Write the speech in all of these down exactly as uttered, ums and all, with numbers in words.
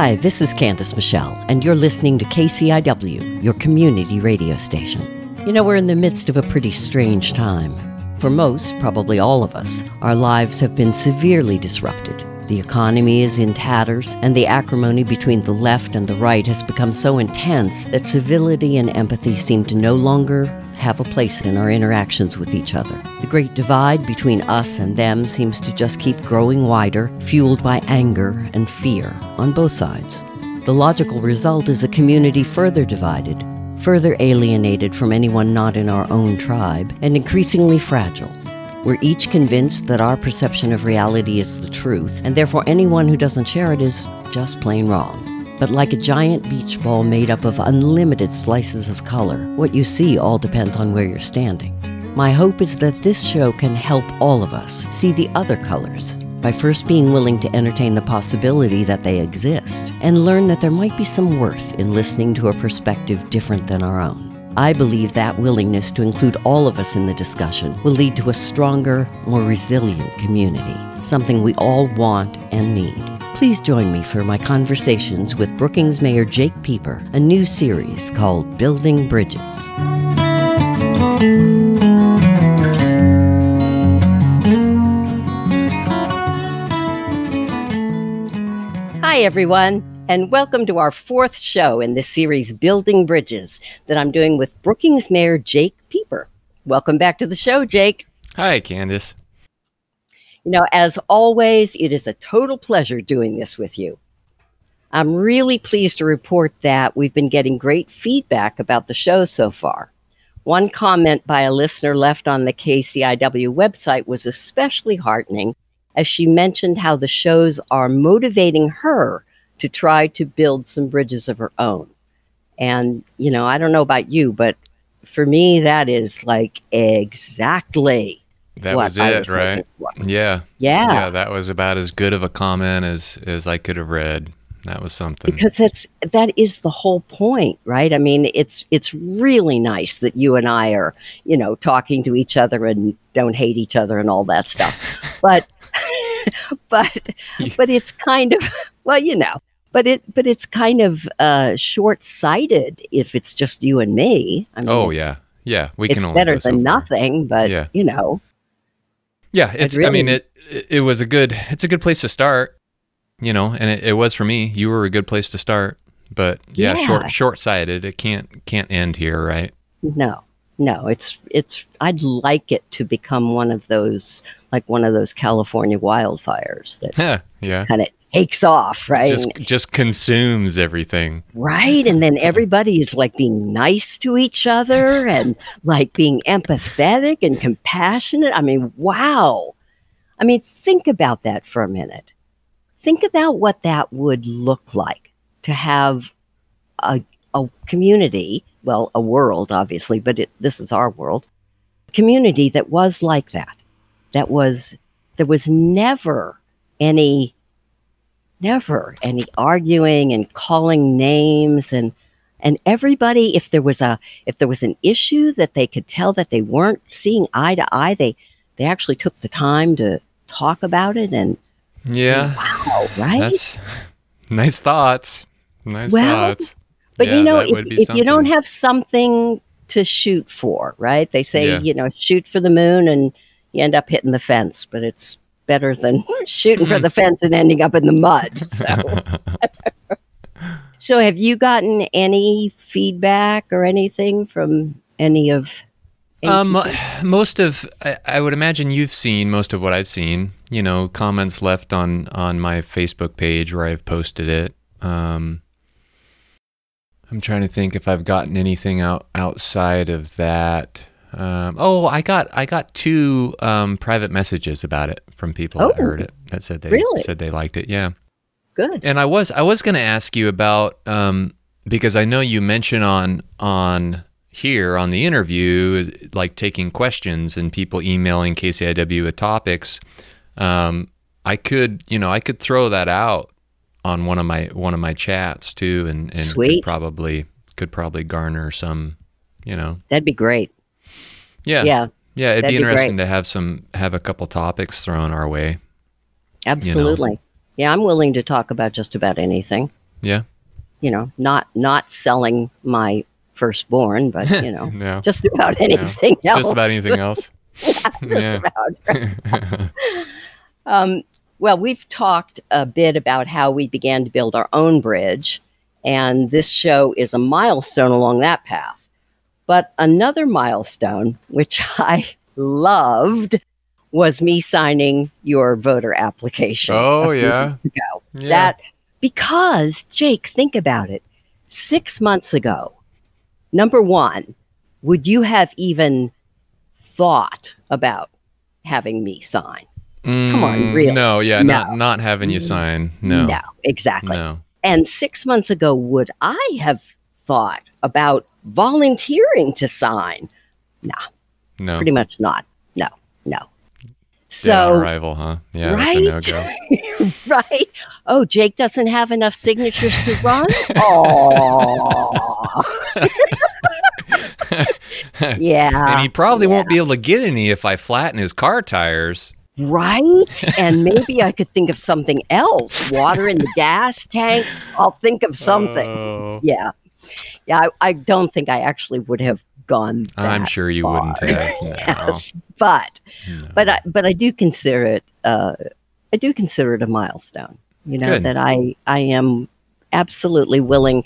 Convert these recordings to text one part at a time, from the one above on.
Hi, this is Candace Michelle, and you're listening to K C I W, your community radio station. You know, we're in the midst of a pretty strange time. For most, probably all of us, our lives have been severely disrupted. The economy is in tatters, and the acrimony between the left and the right has become so intense that civility and empathy seem to no longer have a place in our interactions with each other. The great divide between us and them seems to just keep growing wider, fueled by anger and fear on both sides. The logical result is a community further divided, further alienated from anyone not in our own tribe, and increasingly fragile. We're each convinced that our perception of reality is the truth, and therefore anyone who doesn't share it is just plain wrong. But like a giant beach ball made up of unlimited slices of color, what you see all depends on where you're standing. My hope is that this show can help all of us see the other colors by first being willing to entertain the possibility that they exist and learn that there might be some worth in listening to a perspective different than our own. I believe that willingness to include all of us in the discussion will lead to a stronger, more resilient community, something we all want and need. Please join me for my conversations with Brookings Mayor Jake Pieper, a new series called Building Bridges. Hi, everyone, and welcome to our fourth show in this series, Building Bridges, that I'm doing with Brookings Mayor Jake Pieper. Welcome back to the show, Jake. Hi, Candace. You know, as always, it is a total pleasure doing this with you. I'm really pleased to report that we've been getting great feedback about the show so far. One comment by a listener left on the K C I W website was especially heartening, as she mentioned how the shows are motivating her to try to build some bridges of her own. And, you know, I don't know about you, but for me, that is like exactly That was I it, was right? Yeah. Yeah. Yeah, that was about as good of a comment as, as I could have read. That was something. Because that's that is the whole point, right? I mean, it's it's really nice that you and I are, you know, talking to each other and don't hate each other and all that stuff. But but but it's kind of, well, you know, but it but it's kind of uh, short-sighted if it's just you and me. I mean, oh yeah, yeah. We it's can only better go so than far. nothing, but Yeah. you know. Yeah, it's. really, I mean, it it was a good. It's a good place to start, you know, and it, it was for me. You were a good place to start, but yeah, Yeah. short short-sighted. It can't can't end here, right? No, no, it's it's. I'd like it to become one of those, like one of those California wildfires that Yeah, yeah. kind of takes off, right? Just just consumes everything. Right. And then everybody is like being nice to each other and like being empathetic and compassionate. I mean, wow. I mean, think about that for a minute. Think about what that would look like to have a, a community, well, a world, obviously, but it, this is our world, a community that was like that. That was, there was never any Never any arguing and calling names, and and everybody, if there was a if there was an issue that they could tell that they weren't seeing eye to eye, they they actually took the time to talk about it. And Yeah. wow, right? That's nice thoughts. Nice Well, thoughts. But Yeah, you know, that if, would be if you don't something. have something to shoot for, right? They say, Yeah. you know, shoot for the moon and you end up hitting the fence, but it's better than shooting for the fence and ending up in the mud. So. So have you gotten any feedback or anything from any of any Um, people? most of I, I would imagine you've seen most of what I've seen. You know, comments left on on my Facebook page where I've posted it. Um, I'm trying to think if I've gotten anything out outside of that. Um, oh, I got I got two um, private messages about it from people that Oh, heard it that said they really? said they liked it. Yeah. Good. And I was I was going to ask you about um, because I know you mentioned on on here on the interview like taking questions and people emailing K C I W with topics. Um, I could you know I could throw that out on one of my one of my chats too, and, and could Sweet. probably could probably garner some you know That'd be great. yeah Yeah, yeah it'd that'd be be interesting great. to have some have a couple topics thrown our way. Absolutely. Yeah, I'm willing to talk about just about anything. Yeah. You know, not not selling my firstborn, but you know, no. just about anything no. else. Just about anything else. yeah. yeah. About, um, well, we've talked a bit about how we began to build our own bridge, and this show is a milestone along that path. But another milestone, which I loved, was me signing your voter application oh, a few yeah. weeks ago. Yeah. That because, Jake, think about it. Six months ago, number one, would you have even thought about having me sign? Mm, Come on, really? No, yeah, no. not not having you sign. No. No, exactly. No. And six months ago, would I have thought about volunteering to sign? No. No. Pretty much not. No, no. So, Dead on arrival, huh? Yeah, right? that's a no-go. right? Oh, Jake doesn't have enough signatures to run? Oh. yeah. And he probably yeah. won't be able to get any if I flatten his car tires. Right? And maybe I could think of something else. Water in the gas tank. I'll think of something. Oh. Yeah. Yeah, I, I don't think I actually would have gone that I'm sure you far. wouldn't have. No. yes, but No. but I, but I do consider it uh, I do consider it a milestone. You know, Good. that I I am absolutely willing,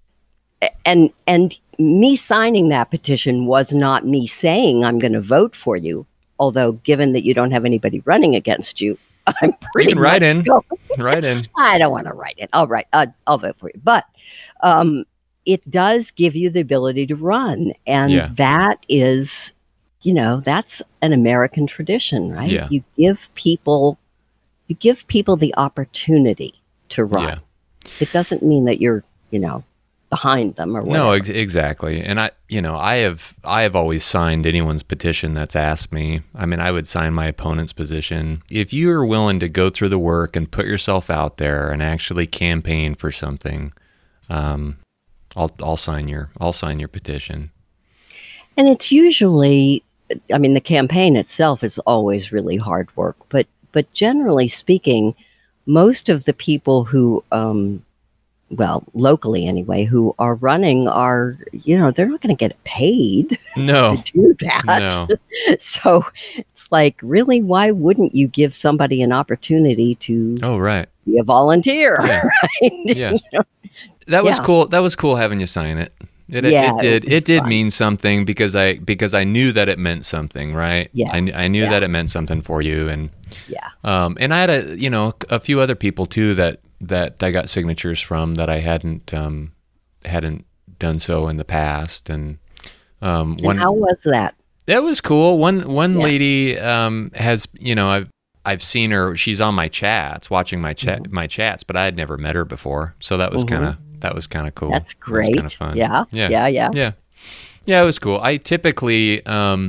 and and me signing that petition was not me saying I'm going to vote for you. Although, given that you don't have anybody running against you, I'm pretty. You can write in. Going, Write in. I don't want to write it. I'll write. Uh, I'll vote for you. But um, it does give you the ability to run, and Yeah. that is, you know, that's an American tradition, right? Yeah. You give people, you give people the opportunity to run. Yeah. It doesn't mean that you're, you know, behind them or whatever. No, ex- exactly. And I, you know, I have, I have always signed anyone's petition that's asked me. I mean, I would sign my opponent's position. If you are willing to go through the work and put yourself out there and actually campaign for something, um, I'll, I'll sign your, I'll sign your petition. And it's usually, I mean, the campaign itself is always really hard work, but but generally speaking, most of the people who, um, well, locally anyway, who are running are, you know, they're not going to get paid No, to do that. no. So it's like, really, why wouldn't you give somebody an opportunity to Oh, right. be a volunteer? Yeah. Right? Yeah. You know? That was Yeah. cool. That was cool having you sign it. It, it- Yeah, it did. it It, was did fun. mean something because I because I knew that it meant something, right? Yes, I, kn- I knew yeah. that it meant something for you, and Yeah. um, and I had a you know a few other people too that that I got signatures from that I hadn't um, hadn't done so in the past, and um, And one how was that? that was cool. One one Yeah. lady um, has you know I've I've seen her. She's on my chats, watching my chat Mm-hmm. my chats, but I had never met her before, so that was Mhm. kind of that was kind of cool. That's That was great. kinda fun. Yeah. Yeah. Yeah. Yeah. Yeah. Yeah, it was cool. I typically um,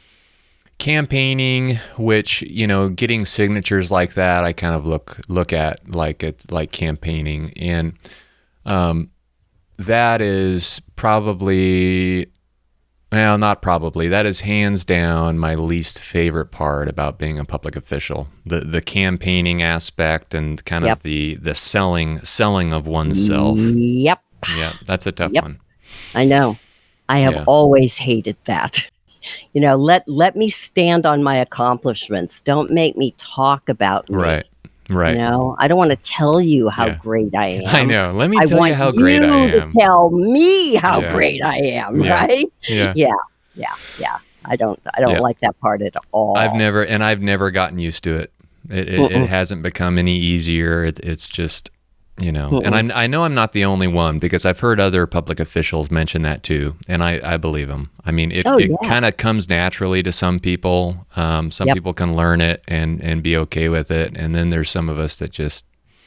campaigning, which, you know, getting signatures like that, I kind of look look at like it's like campaigning, and um, that is probably well, not probably. That is hands down my least favorite part about being a public official. The the campaigning aspect and kind Yep. of the the selling selling of oneself. Yep. Yeah, that's a tough Yep. one. I know. I have Yeah. always hated that. You know, let let me stand on my accomplishments. Don't make me talk about me. Right. Right. You know, I don't want to tell you how Yeah. great I am. I know. Let me I tell want you how great I you am. to tell me how Yeah. great I am. Yeah. Right? Yeah. Yeah. Yeah. Yeah. I don't. I don't Yeah. like that part at all. I've never, and I've never gotten used to it. It, it, it Mm-mm. hasn't become any easier. It, it's just, you know, and Mm-mm. I, I know I'm not the only one because I've heard other public officials mention that too, and I, I believe them. I mean, it, Oh, it yeah. kind of comes naturally to some people. Um, some Yep. people can learn it and, and be okay with it, and then there's some of us that just,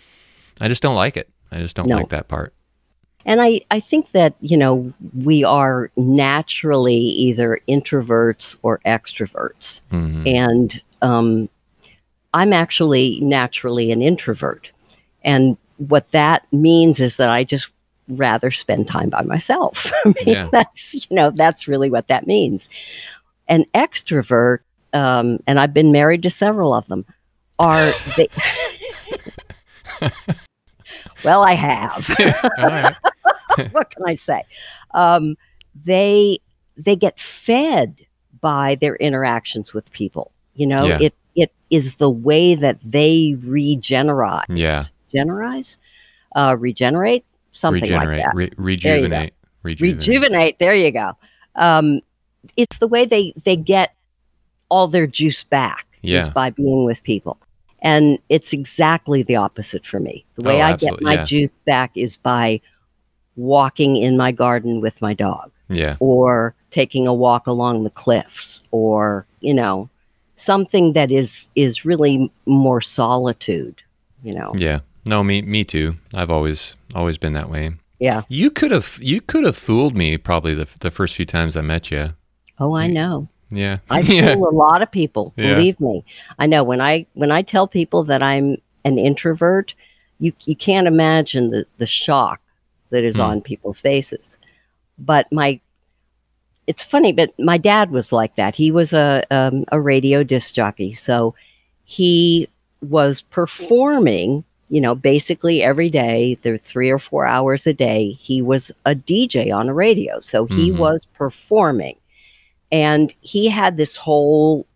I just don't like it. I just don't No. like that part. And I, I think that, you know, we are naturally either introverts or extroverts. Mhm. And um, I'm actually naturally an introvert. And what that means is that I just rather spend time by myself. I mean, Yeah. that's, you know, that's really what that means. An extrovert, um, and I've been married to several of them, are they, Well, I have. All right. What can I say? Um, they they get fed by their interactions with people. You know, Yeah. it it is the way that they regenerate. Yeah. Generize, uh, regenerate, something Regenerate, like that. re- There you go. rejuvenate, rejuvenate. Rejuvenate. There you go. Um, it's the way they they get all their juice back is Yeah. by being with people. And it's exactly the opposite for me. The way Oh, I get absolutely, my yeah. juice back is by walking in my garden with my dog, Yeah. or taking a walk along the cliffs, or, you know, something that is is really more solitude, you know. Yeah. No, me me too. I've always always been that way. Yeah. You could have you could have fooled me probably the the first few times I met you. Oh, I know. Yeah. I yeah. fool a lot of people. Yeah. Believe me. I know when I when I tell people that I'm an introvert, you you can't imagine the the shock that is Hmm. on people's faces. But my it's funny, but my dad was like that. He was a um, a radio disc jockey, so he was performing, you know, basically every day. There three or four hours a day. He was a D J on a radio, so he Mhm. was performing. And he had this whole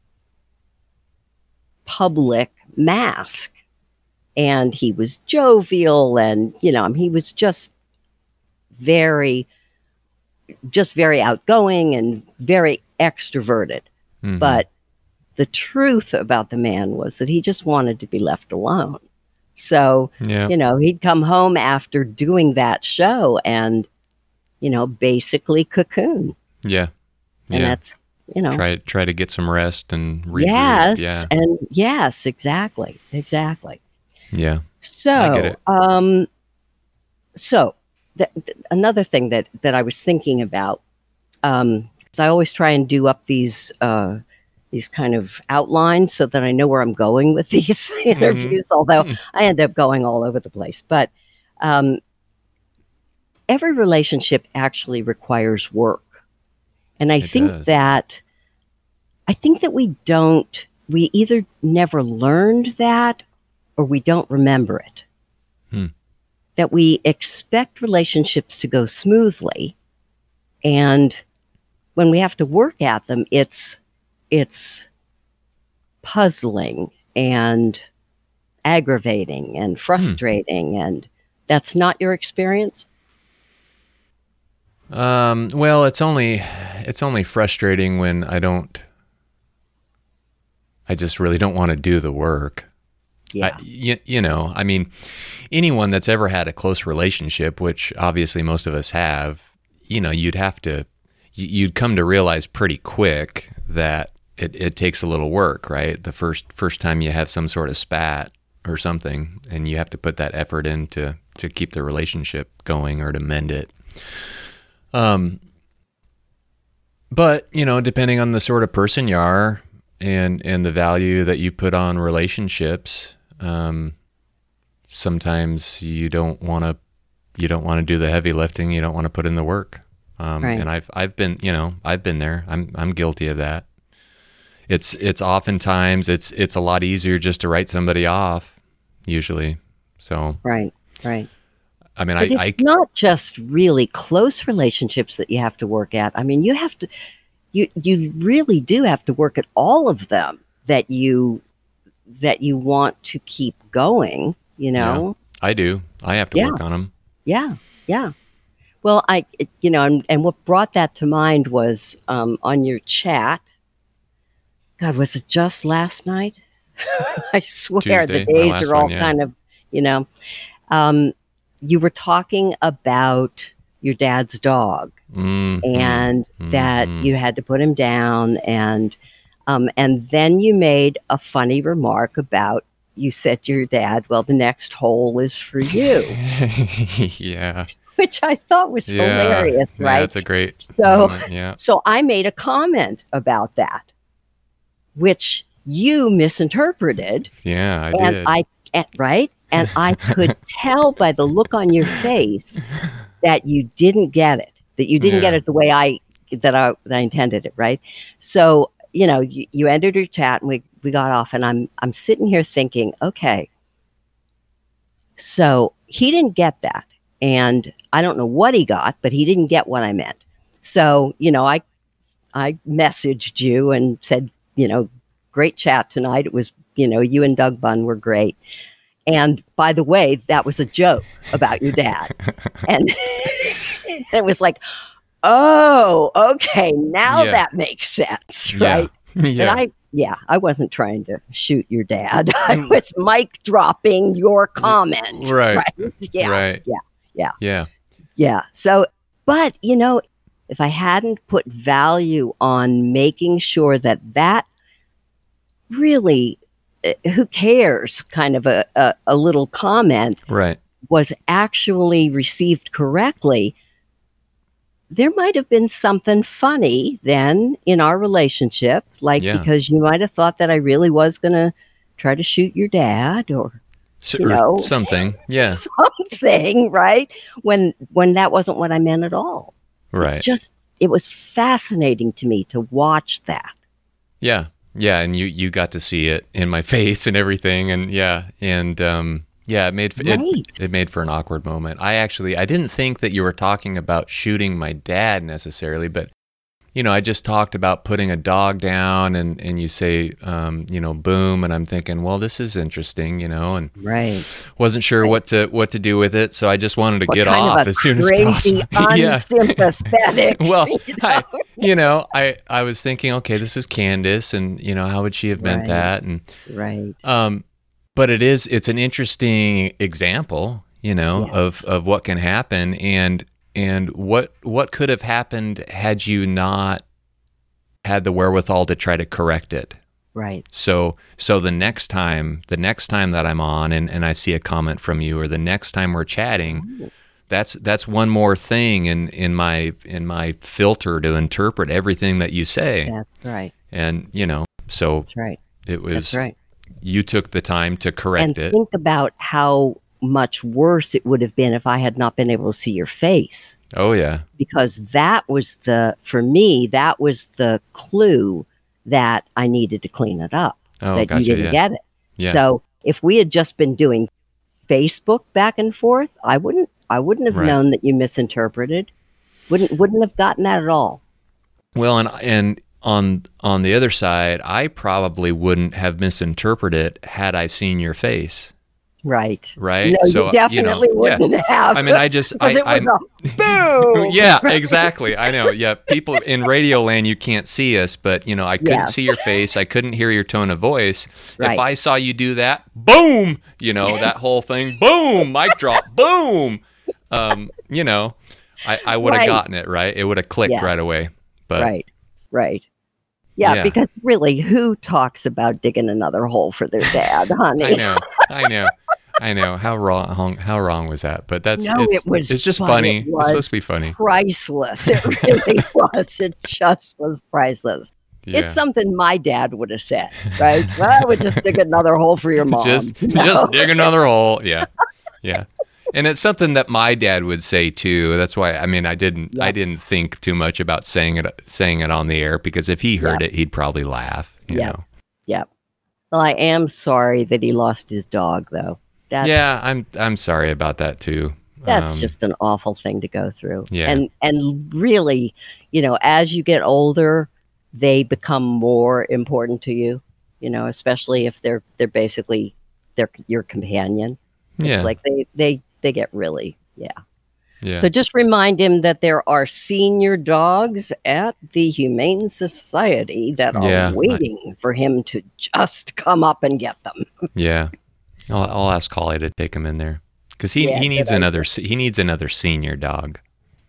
public mask, and he was jovial, and, you know, he was just very, just very outgoing and very extroverted. Mhm. But the truth about the man was that he just wanted to be left alone. So, Yeah. you know, he'd come home after doing that show and, you know, basically cocoon. Yeah. And Yeah. that's, you know, Try try to get some rest and regroup. yes, Yeah. and yes, exactly, exactly. Yeah. So, I get it. um, so th- th- another thing that that I was thinking about, um, because I always try and do up these uh, these kind of outlines so that I know where I'm going with these interviews. Although Hmm. I end up going all over the place, but um, every relationship actually requires work, and I It think does. that I think that we don't. We either never learned that, or we don't remember it. Hmm. That we expect relationships to go smoothly, and when we have to work at them, it's it's puzzling and aggravating and frustrating. And that's not your experience? Um, well, it's only it's only frustrating when I don't I just really don't want to do the work. Yeah. I, you, you know, I mean, anyone that's ever had a close relationship, which obviously most of us have, you know, you'd have to, you'd come to realize pretty quick that it, it takes a little work, right? The first first time you have some sort of spat or something, and you have to put that effort in to, to keep the relationship going or to mend it. Um, but, you know, depending on the sort of person you are and, and the value that you put on relationships, um, sometimes you don't want to, you don't want to do the heavy lifting. You don't want to put in the work. Um, Right. and I've, I've been, you know, I've been there. I'm, I'm guilty of that. It's, it's oftentimes it's, it's a lot easier just to write somebody off usually. So, Right, right. I mean, But I, it's I, not just really close relationships that you have to work at. I mean, you have to, you you really do have to work at all of them that you that you want to keep going. You know, I do. I have to Yeah. work on them. yeah, yeah. Well, I, it- you know, and, and what brought that to mind was um, on your chat. God, was it just last night? I swear Tuesday, the my days last are all one, yeah. kind of, you know. Um, you were talking about your dad's dog, Mhm. and that Mhm. you had to put him down, and um, and then you made a funny remark about, you said to your dad, well, the next hole is for you, yeah. which I thought was Yeah. hilarious, Yeah, right? That's a great So- moment. Yeah. So I made a comment about that, which you misinterpreted, Yeah, I and did. I and- right, and I could tell by the look on your face that you didn't get it, that you didn't get Yeah. it the way I that I, that I intended it, right? So, you know, you, you ended your chat, and we we got off, and I'm I'm sitting here thinking, okay, so he didn't get that. And I don't know what he got, but he didn't get what I meant. So, you know, I I messaged you and said, you know, great chat tonight. It was, you know, you and Doug Bunn were great. And by the way, that was a joke about your dad. And it was like, oh, okay, now Yeah. that makes sense, Yeah. right? Yeah. And I, yeah, I wasn't trying to shoot your dad. I was mic dropping your comment. Right. Right. Yeah. Right. Yeah. Yeah. Yeah. Yeah. So, but, you know, if I hadn't put value on making sure that that really, uh, who cares, kind of a, a, a little comment Right. was actually received correctly, there might have been something funny then in our relationship, like Yeah. because you might have thought that I really was going to try to shoot your dad or So, you or know. something. Yeah. something, right? When when that wasn't what I meant at all. Right. It's just, it was fascinating to me to watch that. Yeah. Yeah. And you, you got to see it in my face and everything. And yeah. And, um, yeah, it made, Right. it, it made for an awkward moment. I actually, I didn't think that you were talking about shooting my dad necessarily, but you know, I just talked about putting a dog down and, and you say, um, you know, boom. And I'm thinking, well, this is interesting, you know, and Right. wasn't sure Right. what to, what to do with it. So I just wanted to What get kind off of a as soon as crazy, possible. Yeah. unsympathetic. Well, you know? I, you know, I, I was thinking, okay, this is Candace and, you know, how would she have meant Right. that? And, Right. um, but it is, it's an interesting example, you know, Yes. of, of what can happen and, and what, what could have happened had you not had the wherewithal to try to correct it. Right. So, so the next time, the next time that I'm on and, and I see a comment from you or the next time we're chatting, Ooh. that's, that's one more thing in, in my, in my filter to interpret everything that you say. That's right. And, you know, so That's right. it was, That's right. you took the time to correct And it. think about how much worse it would have been if I had not been able to see your face. Oh yeah. Because that was the, for me, that was the clue that I needed to clean it up. Oh, that gotcha. you didn't Yeah. get it. Yeah. So if we had just been doing Facebook back and forth, I wouldn't, I wouldn't have Right. known that you misinterpreted. Wouldn't, wouldn't have gotten that at all. Well, and, and on, on the other side, I probably wouldn't have misinterpreted had I seen your face. Right. Right. No, So, you definitely you know, wouldn't yeah. have. I mean, I just, I, Because it I'm, was a boom. yeah, exactly. I know. Yeah. People in radio land, you can't see us, but you know, I couldn't Yes. see your face. I couldn't hear your tone of voice. Right. If I saw you do that, boom, you know, that whole thing, boom, mic drop, boom. Um, you know, I, I would have Right. gotten it, right? It would have clicked Yes. right away. But Right. Right. Yeah, Yeah. because really, who talks about digging another hole for their dad, honey? I know, I know, I know. How wrong, how, how wrong was that? But that's, No, it's, it was. it's just but funny. It It's was supposed to be funny. priceless. It really was. It just was priceless. Yeah. It's something my dad would have said, right? Well, I would just dig another hole for your mom. just, you know? just dig another hole. Yeah, yeah. And it's something that my dad would say too. That's why I mean I didn't Yeah. I didn't think too much about saying it saying it on the air because if he heard Yeah. it, he'd probably laugh. You Yeah. know. Yeah. Well, I am sorry that he lost his dog, though. That's, Yeah, I'm I'm sorry about that too. That's Um, just an awful thing to go through. Yeah. And and really, you know, as you get older, they become more important to you, you know, especially if they're they're basically they're your companion. It's yeah, like they they they get really, yeah. yeah. So just remind him that there are senior dogs at the Humane Society that are Yeah, I- waiting for him to just come up and get them. yeah. I'll, I'll ask Holly to take him in there because he, Yeah, he needs good another se- he needs another senior dog.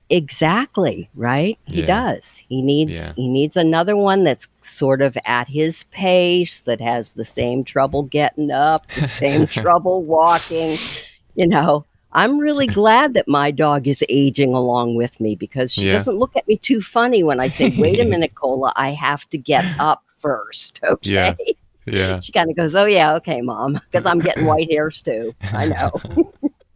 Exactly, right? He Yeah. does. He needs Yeah. he needs another one that's sort of at his pace, that has the same trouble getting up, the same trouble walking. You know, I'm really glad that my dog is aging along with me because she Yeah. doesn't look at me too funny when I say, "Wait a minute, Cola, I have to get up first." Okay. Yeah. Yeah, She kind of goes, "Oh yeah, okay, Mom," because I'm getting white hairs too. I know.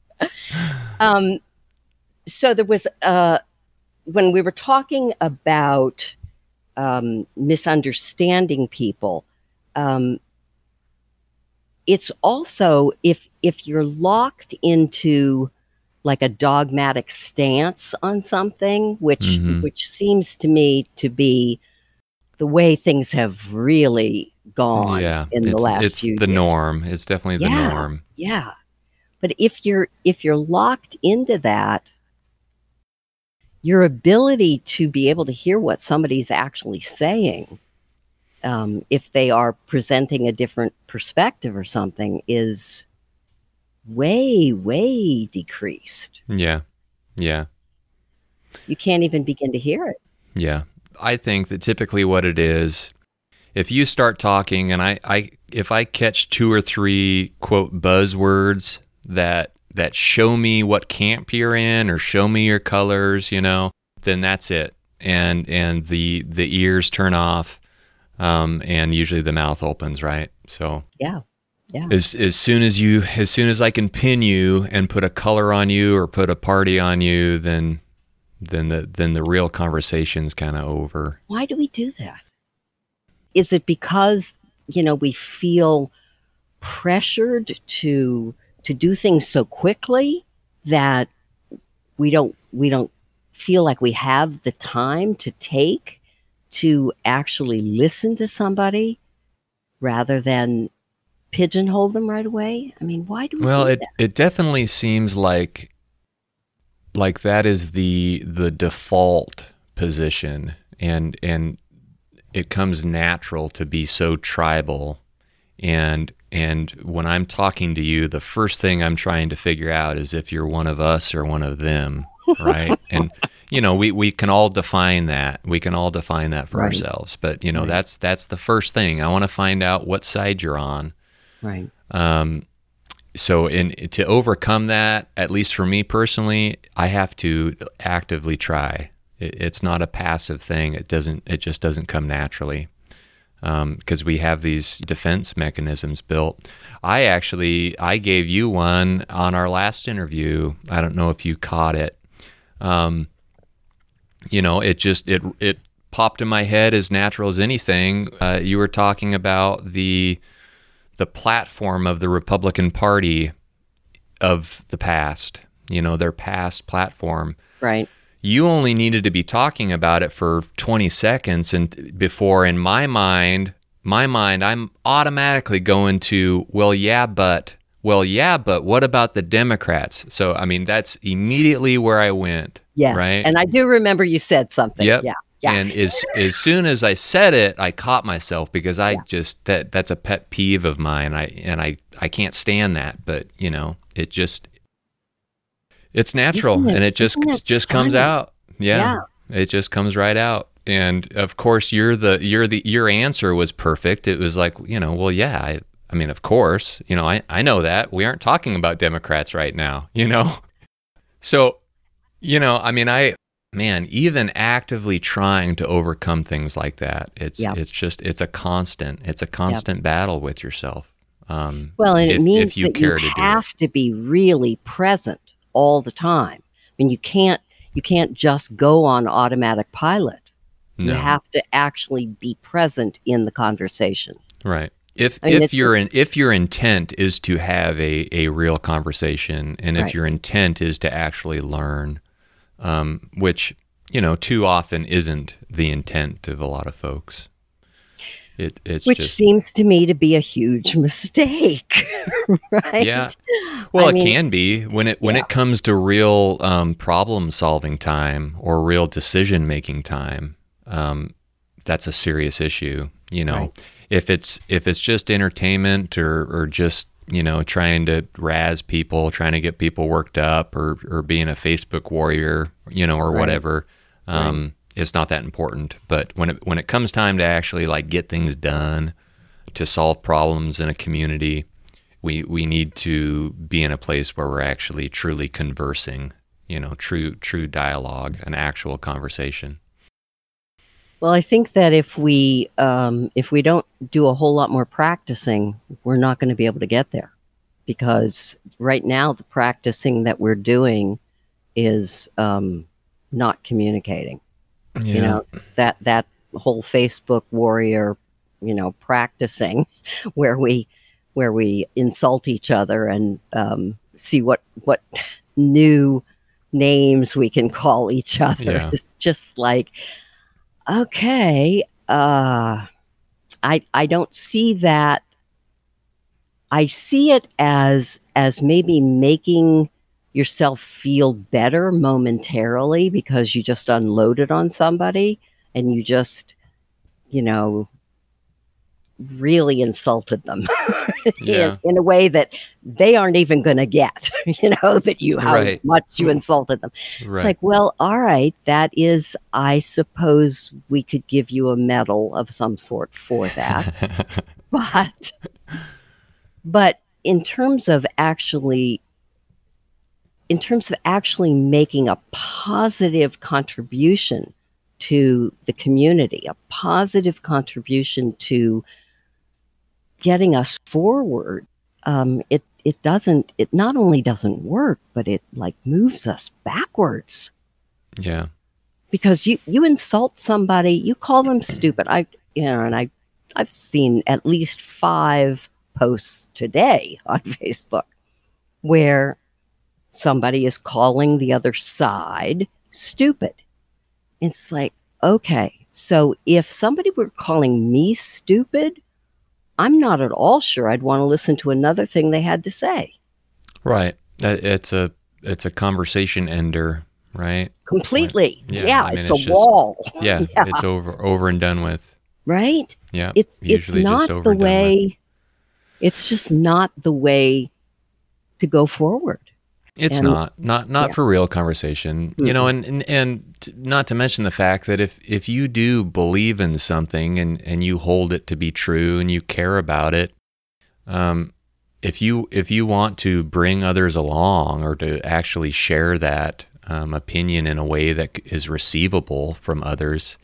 um, so there was uh, when we were talking about um, misunderstanding people. Um, it's also if if you're locked into like a dogmatic stance on something, which Mm-hmm. which seems to me to be the way things have really gone Yeah, in the it's last it's few the years. norm. It's definitely the Yeah, norm. yeah. But if you're if you're locked into that, your ability to be able to hear what somebody's actually saying, um, if they are presenting a different perspective or something, is way, way decreased. Yeah, yeah, You can't even begin to hear it. yeah. I think that typically what it is, if you start talking and I, I if I catch two or three quote buzzwords that that show me what camp you're in or show me your colors, you know, then that's it. And and the the ears turn off, um, and usually the mouth opens, right? So Yeah, yeah. as as soon as you as soon as I can pin you and put a color on you or put a party on you, then then the then the real conversation's kind of over. Why do we do that? Is it because, you know, we feel pressured to to do things so quickly that we don't we don't feel like we have the time to take to actually listen to somebody rather than pigeonhole them right away? I mean, why do we Well, do it that? it definitely seems like like that is the the default position, and and it comes natural to be so tribal. And and when I'm talking to you, the first thing I'm trying to figure out is if you're one of us or one of them, right? And you know, we, we can all define that. We can all define that for Right. ourselves. But you know, Right. that's that's the first thing. I want to find out what side you're on. Right. Um, so in to overcome that, at least for me personally, I have to actively try. It, it's not a passive thing. It doesn't. It just doesn't come naturally. Because um, we have these defense mechanisms built. I actually, I gave you one on our last interview. I don't know if you caught it. Um, you know, it just, it it popped in my head as natural as anything. Uh, you were talking about the the platform of the Republican Party of the past, you know, their past platform. Right. You only needed to be talking about it for twenty seconds, and before, in my mind, my mind, I'm automatically going to, well, yeah, but, well, yeah, but what about the Democrats? So, I mean, that's immediately where I went. Yes. Right. And I do remember you said something. Yep. Yeah. Yeah. And as as soon as I said it, I caught myself because I Yeah. just that that's a pet peeve of mine. I and I I can't stand that, but you know, it just it's natural. Isn't it- and it just isn't it just comes funny? out. Yeah, it just comes right out. And of course, you're the you're the your answer was perfect. It was like, you know, well, yeah, I I mean, of course, you know, I I know that we aren't talking about Democrats right now, you know. So, you know, I mean, I man, even actively trying to overcome things like that, it's Yeah. it's just it's a constant. It's a constant battle with yourself. Um, Well, and if, it means if you that care you to do it. have to be really present all the time. I mean, you can't you can't just go on automatic pilot. You No. have to actually be present in the conversation. Right. If I mean, if it's- your in, if your intent is to have a, a real conversation, and if Right. your intent is to actually learn, um, which you know too often isn't the intent of a lot of folks. It it's Which just seems to me to be a huge mistake, right? yeah. Well, I it mean, can be when it when yeah. it comes to real um, problem solving time or real decision making time. Um, that's a serious issue. You know, Right. if it's if it's just entertainment or or just you know trying to razz people, trying to get people worked up, or or being a Facebook warrior, you know, or Right. whatever. Um, It's not that important. But when it when it comes time to actually like get things done, to solve problems in a community, we we need to be in a place where we're actually truly conversing, you know, true true dialogue, an actual conversation. Well, I think that if we um, if we don't do a whole lot more practicing, we're not going to be able to get there, because right now the practicing that we're doing is um, not communicating. Yeah. You know, that that whole Facebook warrior, you know, practicing where we where we insult each other and um, see what what new names we can call each other. Yeah. It's just like, okay, uh, I I don't see that. I see it as as maybe making yourself feel better momentarily because you just unloaded on somebody and you just, you know, really insulted them Yeah. in, in a way that they aren't even going to get, you know, that you, how Right. much you insulted them. It's Right. like, well, all right, that is, I suppose we could give you a medal of some sort for that. but, but in terms of actually, in terms of actually making a positive contribution to the community, a positive contribution to getting us forward, um, it it doesn't. It not only doesn't work, but it like moves us backwards. Yeah. Because you you insult somebody, you call them stupid. I you know, and I I've seen at least five posts today on Facebook where somebody is calling the other side stupid. It's like, okay, so if somebody were calling me stupid, I'm not at all sure I'd want to listen to another thing they had to say. Right. That- It's a it's a conversation ender, right? Completely. Yeah, Yeah, I mean, it's, it's a just- wall. Yeah, Yeah. it's over over and done with. Right? Yeah. It's it's usually just not over the and done with. way it's just not the way to go forward. It's And- not not not yeah. for real conversation, you know, and and, and t- not to mention the fact that if if you do believe in something and and you hold it to be true and you care about it, um, if you if you want to bring others along or to actually share that um, opinion in a way that c- is receivable from others,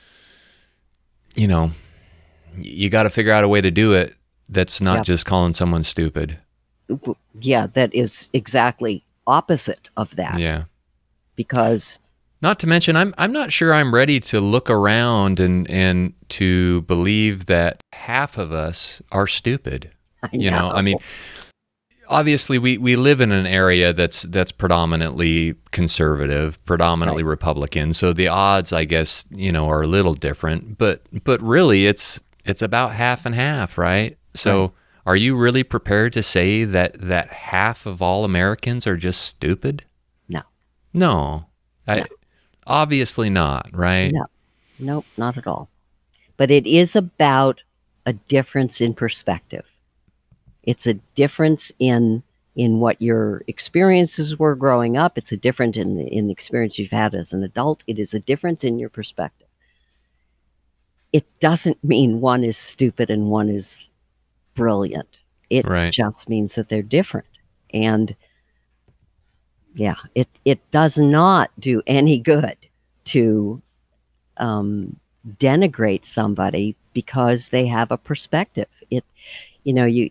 you know, y- you got to figure out a way to do it that's not Yep. just calling someone stupid. Yeah, that is exactly opposite of that. Yeah. Because Not to mention, I'm I'm not sure I'm ready to look around and and to believe that half of us are stupid. I You know, I mean, obviously we, we live in an area that's that's predominantly conservative, predominantly Right. Republican. So the odds, I guess, you know, are a little different. But but really, it's it's about half and half, right? So. Right. Are you really prepared to say that, that half of all Americans are just stupid? No. No. I, No. Obviously not, right? No, nope, not at all. But it is about a difference in perspective. It's a difference in in what your experiences were growing up. It's a difference in the in the experience you've had as an adult. It is a difference in your perspective. It doesn't mean one is stupid and one is brilliant. It Right. just means that they're different. And yeah, it it does not do any good to um, denigrate somebody because they have a perspective. It, you know, you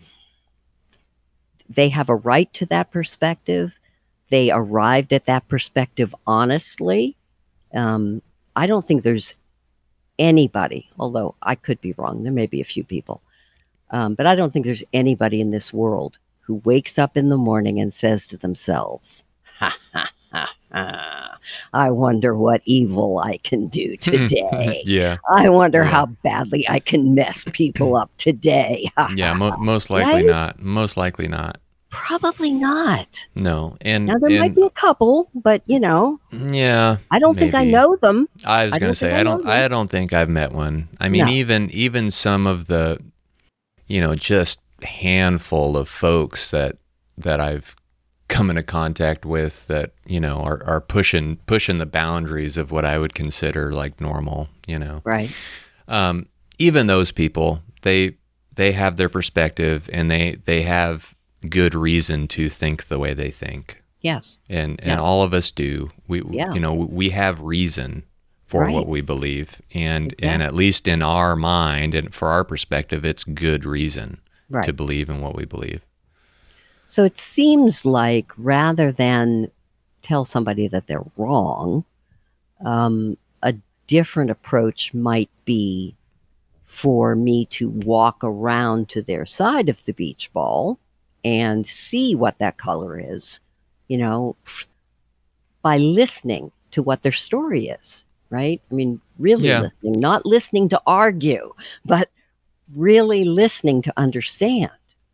they have a right to that perspective. They arrived at that perspective honestly. Um, I don't think there's anybody, although I could be wrong. There may be a few people, um, but I don't think there's anybody in this world who wakes up in the morning and says to themselves, ha, ha, ha, ha, I wonder what evil I can do today. Yeah. I wonder Yeah. how badly I can mess people up today. Yeah, mo- most likely Right? not. Most likely not. Probably not. No. And Now, there might and be a couple, but, you know, yeah. I don't think I maybe. know them. I was I going don't to say think I I know don't them. I don't think I've met one. I mean, No. even even some of the you know, just handful of folks that that I've come into contact with that, you know, are are pushing pushing the boundaries of what I would consider like normal, you know. Right. Um, even those people, they they have their perspective and they they have good reason to think the way they think. Yes. And and Yes. all of us do. We Yeah. you know, we have reason for Right. what we believe. And Exactly. and at least in our mind and for our perspective, it's good reason Right. to believe in what we believe. So it seems like rather than tell somebody that they're wrong, um, a different approach might be for me to walk around to their side of the beach ball and see what that color is, you know, by listening to what their story is, right? I mean, really Yeah. listening, not listening to argue, but really listening to understand.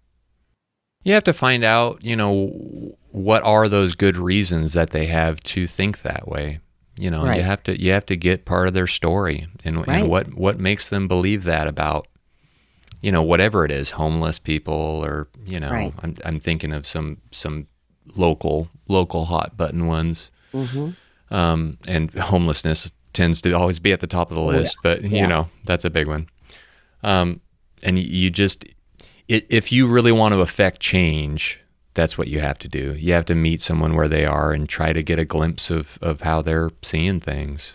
You have to find out, you know, what are those good reasons that they have to think that way. You know, Right. you have to you have to get part of their story and, Right. and what what makes them believe that about, you know, whatever it is, homeless people, or, you know, Right. I'm I'm thinking of some some local local hot button ones. Mm-hmm. Um, and homelessness tends to always be at the top of the Oh, list, yeah. but you Yeah. know, that's a big one. Um, and y- you just, i- if you really want to affect change, that's what you have to do. You have to meet someone where they are and try to get a glimpse of, of how they're seeing things.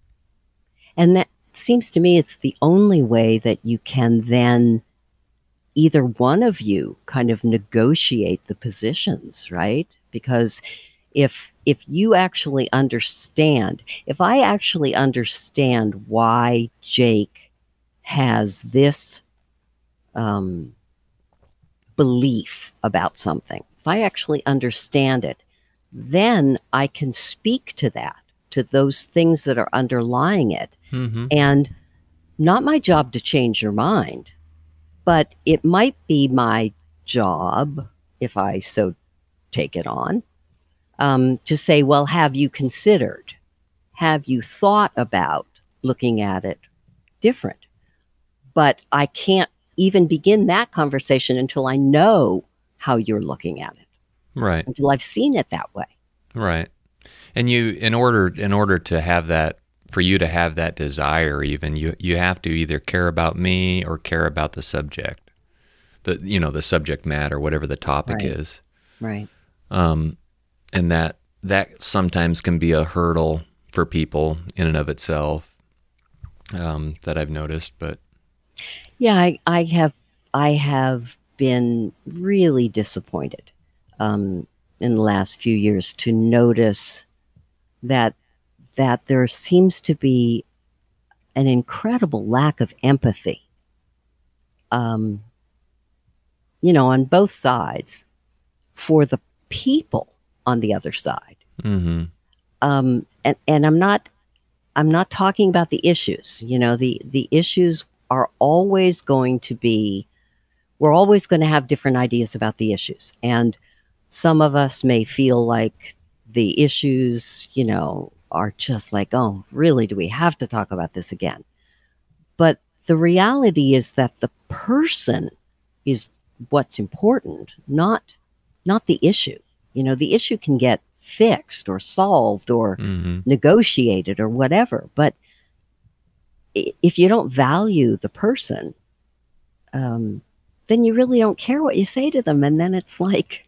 And that seems to me it's the only way that you can then either one of you kind of negotiate the positions, right? Because if if you actually understand, if I actually understand why Jake has this um, belief about something, if I actually understand it, then I can speak to that, to those things that are underlying it. Mm-hmm. And not my job to change your mind, but it might be my job, if I so take it on, um, to say, well, have you considered? Have you thought about looking at it different? But I can't even begin that conversation until I know how you're looking at it, Right. until I've seen it that way. Right. And you, in order, in order to have that, for you to have that desire, even you, you have to either care about me or care about the subject, the, you know, the subject matter, whatever the topic Right. is. Right. Um, and that, that sometimes can be a hurdle for people in and of itself, um, that I've noticed, but Yeah, I, I have I have been really disappointed um, in the last few years to notice that that there seems to be an incredible lack of empathy, um, you know, on both sides for the people on the other side. mm-hmm. Um, and and I'm not I'm not talking about the issues. You know, the the issues are always going to be. We're always going to have different ideas about the issues. And some of us may feel like the issues, you know, are just like, oh, really, do we have to talk about this again? But the reality is that the person is what's important, not not the issue. You know, the issue can get fixed or solved or Mm-hmm. negotiated or whatever. But i- if you don't value the person, um, then you really don't care what you say to them. And then it's like,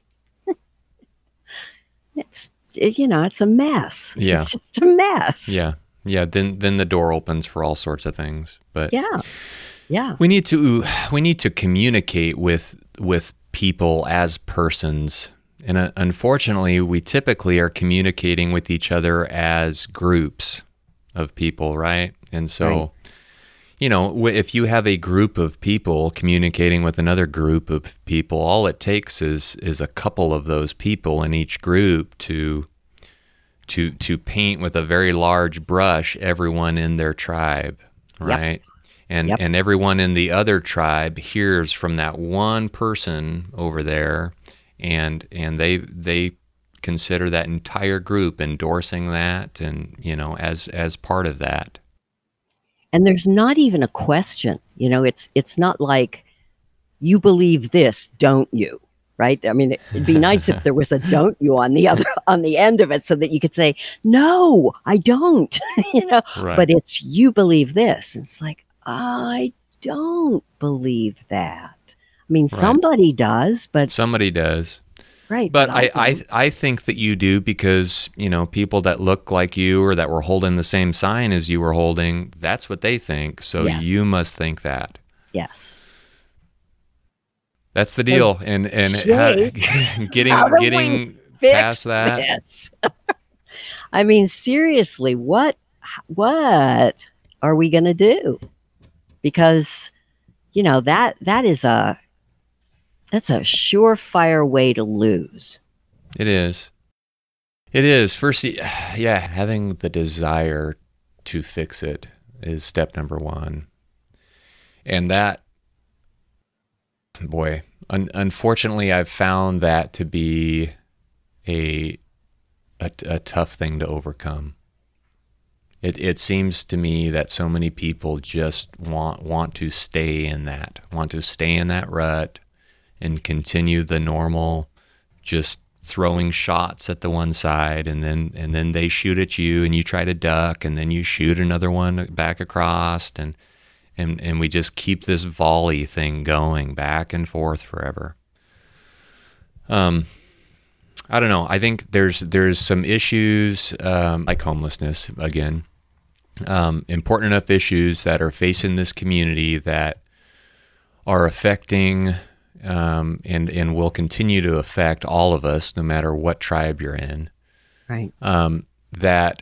it's, you know, it's a mess. Yeah. It's just a mess. Yeah. Yeah. Then, then the door opens for all sorts of things, but Yeah. Yeah. we need to, we need to communicate with, with people as persons. And uh, unfortunately, we typically are communicating with each other as groups of people, right? And so, Right. you know, w- if you have a group of people communicating with another group of people, all it takes is is a couple of those people in each group to to to paint with a very large brush everyone in their tribe, Yep. right? And Yep. and everyone in the other tribe hears from that one person over there, and and they they consider that entire group endorsing that, and you know, as as part of that. And there's not even a question, you know, it's, it's not like you believe this, don't you? Right. I mean, it'd be nice if there was a don't you on the other, on the end of it so that you could say, no, I don't, you know, Right. but it's, you believe this. And it's like, I don't believe that. I mean, somebody does, but Somebody does. right. But I, I don't. I think that you do because, you know, people that look like you or that were holding the same sign as you were holding, that's what they think. So Yes. you must think that. Yes. That's the deal. And and Jake, how, getting how do we getting fix past that. this? I mean, seriously, what what are we going to do? because, you know, that that is a that's a surefire way to lose. It is. It is. First, yeah, having the desire to fix it is step number one. And that, boy, un- unfortunately, I've found that to be a, a a tough thing to overcome. It it seems to me that so many people just want want to stay in that, want to stay in that rut and continue the normal, just throwing shots at the one side, and then and then they shoot at you and you try to duck, and then you shoot another one back across, and and and we just keep this volley thing going back and forth forever. Um, I don't know. I think there's there's some issues um, like homelessness again, um, important enough issues that are facing this community that are affecting um, and and will continue to affect all of us, no matter what tribe you're in. Right. Um, that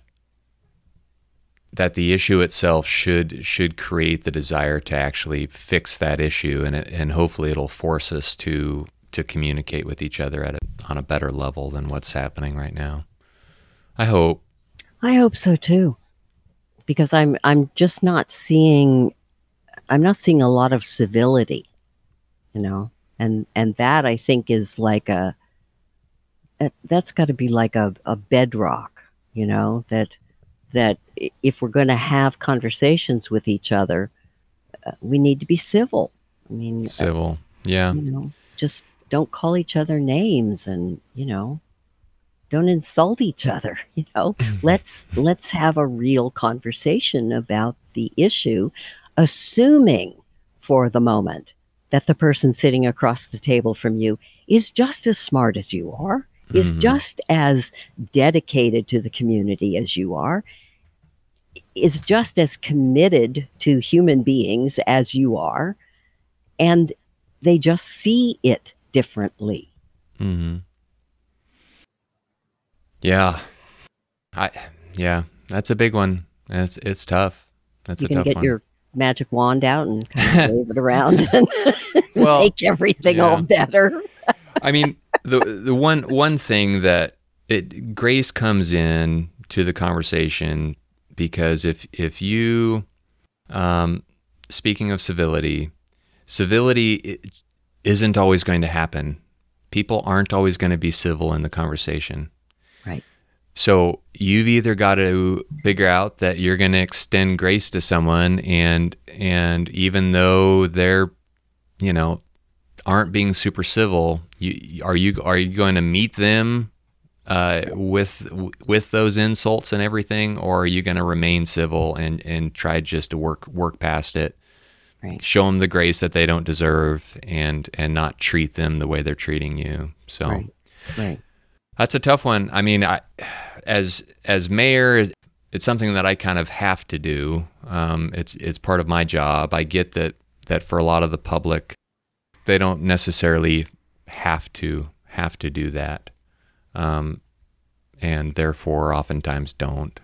that the issue itself should should create the desire to actually fix that issue, and it, and hopefully it'll force us to to communicate with each other at a, on a better level than what's happening right now. I hope. I hope so too, because I'm I'm just not seeing I'm not seeing a lot of civility, you know, and and that I think is like a that's got to be like a, a bedrock, you know, that that if we're going to have conversations with each other, uh, we need to be civil. I mean, civil, yeah, you know, just don't call each other names, and you know, don't insult each other. You know, let's let's have a real conversation about the issue, assuming for the moment that the person sitting across the table from you is just as smart as you are, is mm-hmm. just as dedicated to the community as you are, is just as committed to human beings as you are, and they just see it differently. Mm-hmm. Yeah. I yeah, that's a big one. It's it's tough. That's you a can tough get one. your magic wand out and kind of wave it around and well, make everything yeah. all better. I mean, the the one one thing that it grace comes in to the conversation, because if if you um, speaking of civility, civility isn't always going to happen. People aren't always going to be civil in the conversation. Right. So you've either got to figure out that you're going to extend grace to someone, and and even though they're, you know, aren't being super civil, you are you are you going to meet them uh, with with those insults and everything, or are you going to remain civil and and try just to work work past it? Right. Show them the grace that they don't deserve, and and not treat them the way they're treating you. So. Right. Right. That's a tough one. I mean, I, as as mayor, it's something that I kind of have to do. Um, it's it's part of my job. I get that that for a lot of the public, they don't necessarily have to have to do that, um, and therefore oftentimes don't.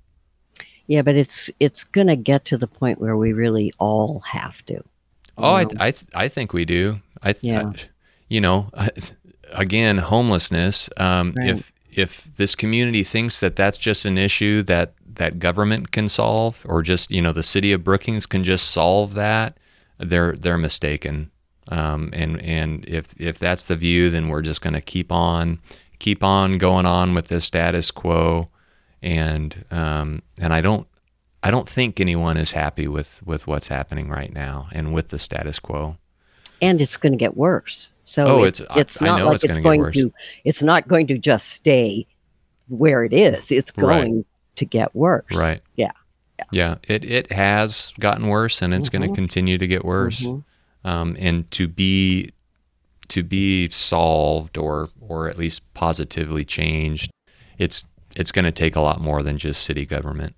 Yeah, but it's it's gonna get to the point where we really all have to. Oh, I I th- I think we do. I, th- Yeah. I you know. I, Again, homelessness. Um, Right. If if this community thinks that that's just an issue that, that government can solve, or just, you know, the city of Brookings can just solve that, they're they're mistaken. Um, and and if if that's the view, then we're just going to keep on keep on going on with the status quo. And um, and I don't I don't think anyone is happy with, with what's happening right now and with the status quo. And it's going to get worse. So Oh, it, it's- I- it's I not know like it's it's, gonna get going worse. to. It's not going to just stay where it is. It's Right. going to get worse. Right. Yeah. Yeah, it, it has gotten worse, and it's going Mhm. to continue to get worse. Mhm. Um, and to be to be solved, or or at least positively changed, it's it's going to take a lot more than just city government.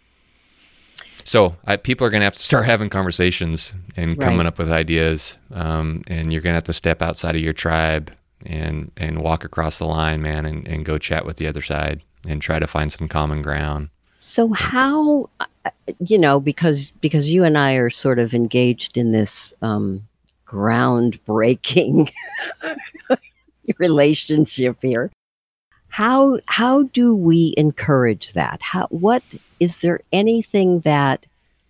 So I, people are going to have to start having conversations and coming Right. up with ideas, um, and you're going to have to step outside of your tribe and and walk across the line, man, and, and go chat with the other side and try to find some common ground. So how uh, you know, because because you and I are sort of engaged in this um, groundbreaking relationship here. How how do we encourage that? How what is there anything that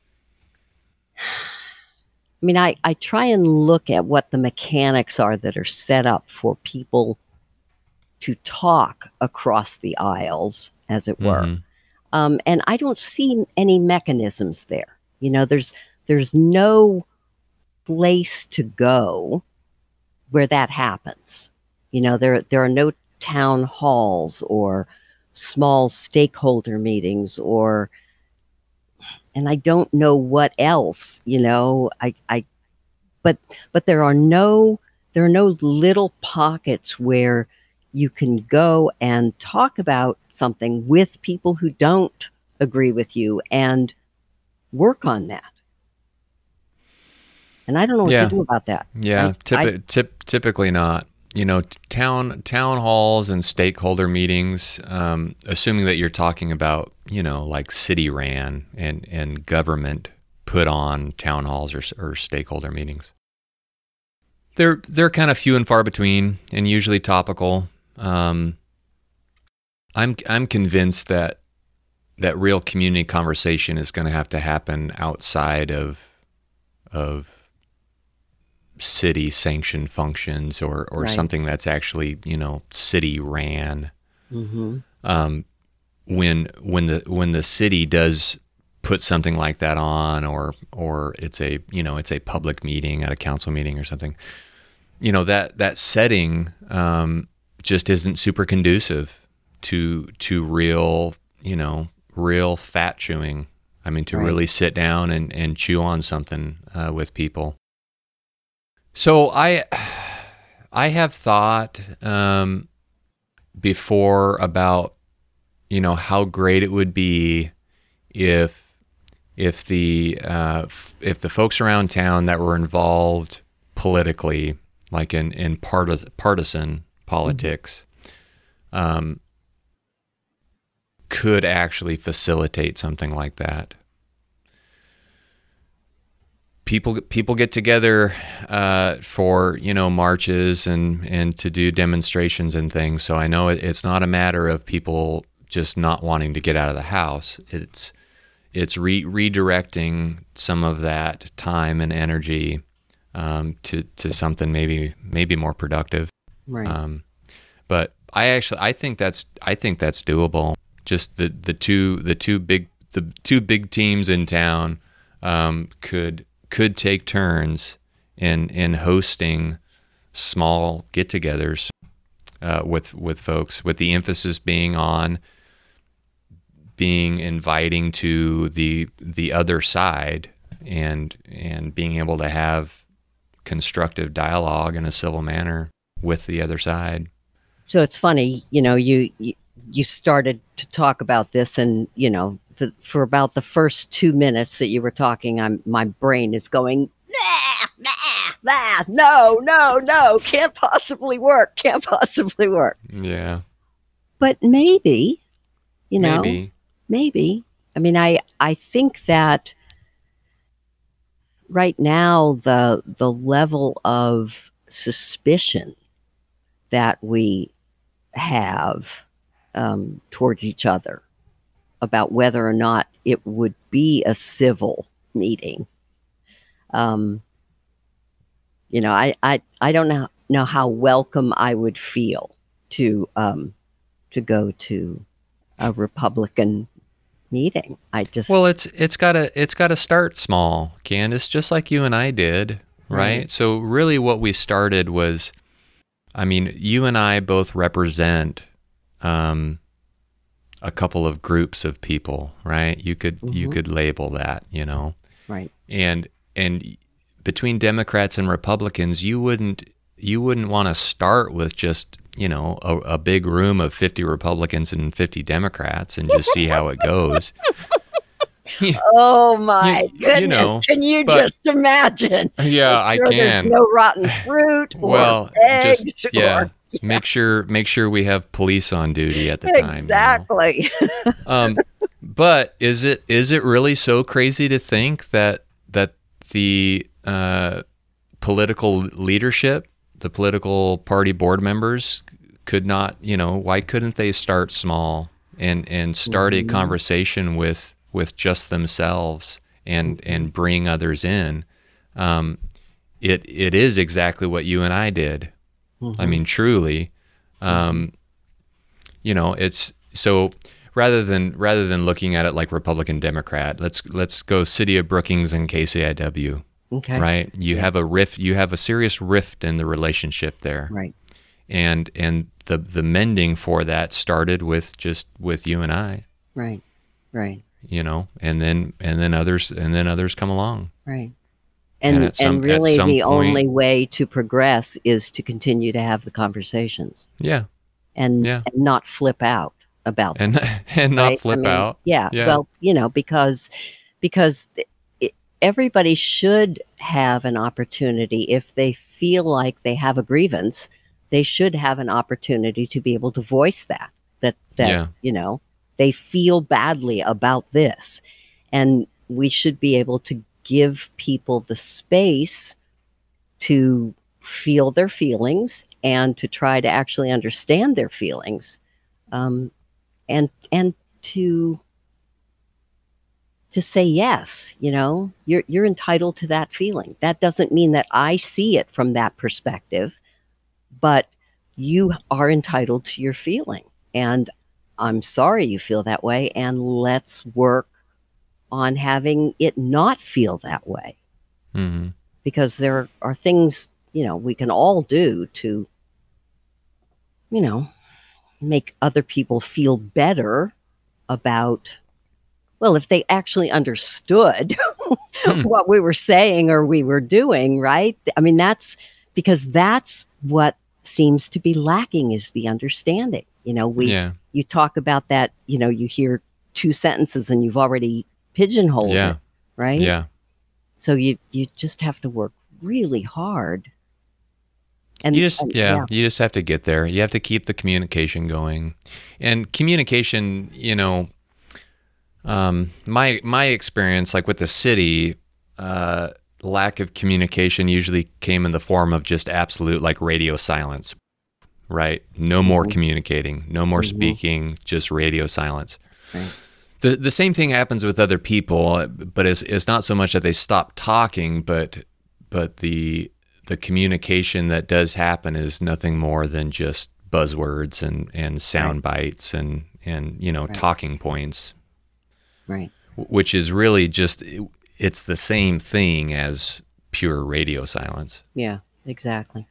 I mean, I, I try and look at what the mechanics are that are set up for people to talk across the aisles, as it were. Mm-hmm. Um, and I don't see any mechanisms there. You know, there's there's no place to go where that happens. You know, there there are no town halls or small stakeholder meetings or and I don't know what else, you know, I, I but but there are no there are no little pockets where you can go and talk about something with people who don't agree with you and work on that. And I don't know what Yeah. to do about that. Yeah, I, typi- I, typ- typically not. You know, t- town town halls and stakeholder meetings, um, assuming that you're talking about, you know, like city ran and, and government put on town halls or, or stakeholder meetings. They're they're kind of few and far between and usually topical. Um, I'm I'm convinced that that real community conversation is going to have to happen outside of of city sanctioned functions or or Right. something that's actually, you know, city ran. mm-hmm. Um, when when the when the city does put something like that on, or or it's a you know it's a public meeting at a council meeting or something, you know, that that setting um, just isn't super conducive to to real you know real fat chewing. I mean, to Right. really sit down and and chew on something uh, with people. So I I have thought um, before about you know how great it would be if if the uh, f- if the folks around town that were involved politically, like in in partis- partisan politics, mm-hmm. um, could actually facilitate something like that. People people get together uh, for you know marches and, and to do demonstrations and things. So I know it, it's not a matter of people just not wanting to get out of the house. It's it's re- redirecting some of that time and energy um, to to something maybe maybe more productive. Right. Um, but I actually I think that's I think that's doable. Just the, the two the two big the two big teams in town um, could. could take turns in in hosting small get-togethers uh, with with folks, with the emphasis being on being inviting to the the other side and and being able to have constructive dialogue in a civil manner with the other side. So it's funny, you know, you, you you started to talk about this, and you know, the, for about the first two minutes that you were talking, I'm my brain is going, nah, nah, nah, no, no, no, can't possibly work, can't possibly work. Yeah. But maybe, you know, Maybe. maybe. I mean, I I think that right now the the level of suspicion that we have um, towards each other about whether or not it would be a civil meeting. Um, you know, I, I, I don't know, know how welcome I would feel to um, to go to a Republican meeting. I just Well, it's it's gotta it's gotta start small, Candace, just like you and I did, right? Right. So really what we started was, I mean, you and I both represent um, a couple of groups of people, right? You could mm-hmm. you could label that, you know, right. And and between Democrats and Republicans, you wouldn't you wouldn't want to start with just you know a, a big room of fifty Republicans and fifty Democrats and just see how it goes. Oh my you, goodness! You know, can you but, just imagine? Yeah, sure I can. There's no rotten fruit or well, eggs just, yeah, or yeah. Make sure make sure we have police on duty at the time. Exactly. You know? um, but is it is it really so crazy to think that that the uh, political leadership, the political party board members, could not, you know, why couldn't they start small and and start mm-hmm. a conversation with with just themselves and mm-hmm. and bring others in? Um, it it is exactly what you and I did. Mm-hmm. I mean, truly, um, you know, it's so rather than rather than looking at it like Republican Democrat, let's let's go City of Brookings and K C I W. Okay. Right. You yeah. have a rift. You have a serious rift in the relationship there. Right. And and the the mending for that started with just with you and I. Right. Right. You know, and then and then others and then others come along. Right. And and, some, and really the point, only way to progress is to continue to have the conversations. Yeah. And, yeah. and not flip out about and them, and not right? flip I mean, out. Yeah, yeah. Well, you know, because because it, everybody should have an opportunity if they feel like they have a grievance, they should have an opportunity to be able to voice that that that yeah. you know, they feel badly about this. And we should be able to give people the space to feel their feelings and to try to actually understand their feelings, um, and and to to say yes. You know, you're you're entitled to that feeling. That doesn't mean that I see it from that perspective, but you are entitled to your feeling. And I'm sorry you feel that way, and let's work on having it not feel that way. Mm-hmm. Because there are things, you know, we can all do to, you know, make other people feel better about, well, if they actually understood hmm. what we were saying or we were doing, right? I mean, that's because that's what seems to be lacking, is the understanding. You know, we, yeah. you talk about that, you know, you hear two sentences and you've already pigeonholed yeah. it, right? Yeah. So you you just have to work really hard. And you just and, yeah, yeah, you just have to get there. You have to keep the communication going. And communication, you know, um, my my experience, like with the city, uh, lack of communication usually came in the form of just absolute like radio silence, right? No mm-hmm. more communicating, no more mm-hmm. speaking, just radio silence. Right. The the same thing happens with other people, but it's it's not so much that they stop talking, but but the the communication that does happen is nothing more than just buzzwords and, and sound right. bites and, and you know right. talking points. Right. Which is really just, it's the same thing as pure radio silence. Yeah, exactly.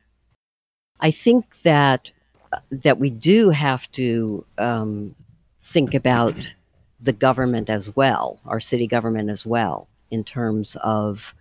I think that that we do have to um, think about the government as well, our city government as well, in terms of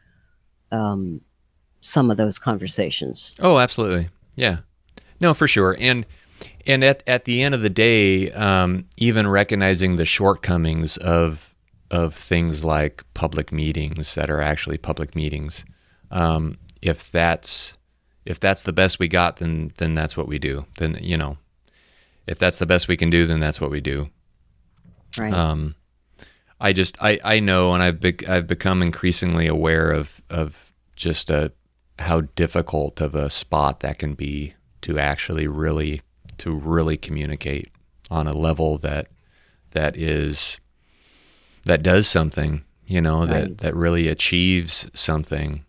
um, some of those conversations. Oh, absolutely. Yeah. No, for sure. And and at, at the end of the day, um, even recognizing the shortcomings of of things like public meetings that are actually public meetings, um, if that's if that's the best we got, then then that's what we do. Then, you know, if that's the best we can do, then that's what we do. Right. Um, I just I, I know, and I've be, I've become increasingly aware of of just a how difficult of a spot that can be to actually really to really communicate on a level that that is that does something, you know, right. that that really achieves something.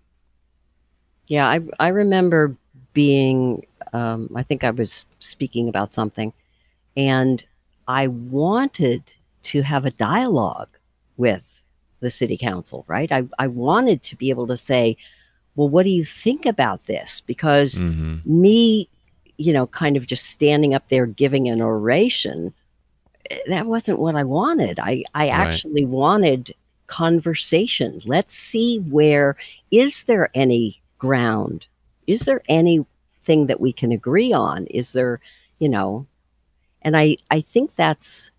Yeah, I I remember being um, I think I was speaking about something, and I wanted to have a dialogue with the city council, right? I, I wanted to be able to say, well, what do you think about this? Because mm-hmm. me, you know, kind of just standing up there giving an oration, that wasn't what I wanted. I, I right. actually wanted conversation. Let's see, where, is there any ground? Is there anything that we can agree on? Is there, you know, and I, I think that's,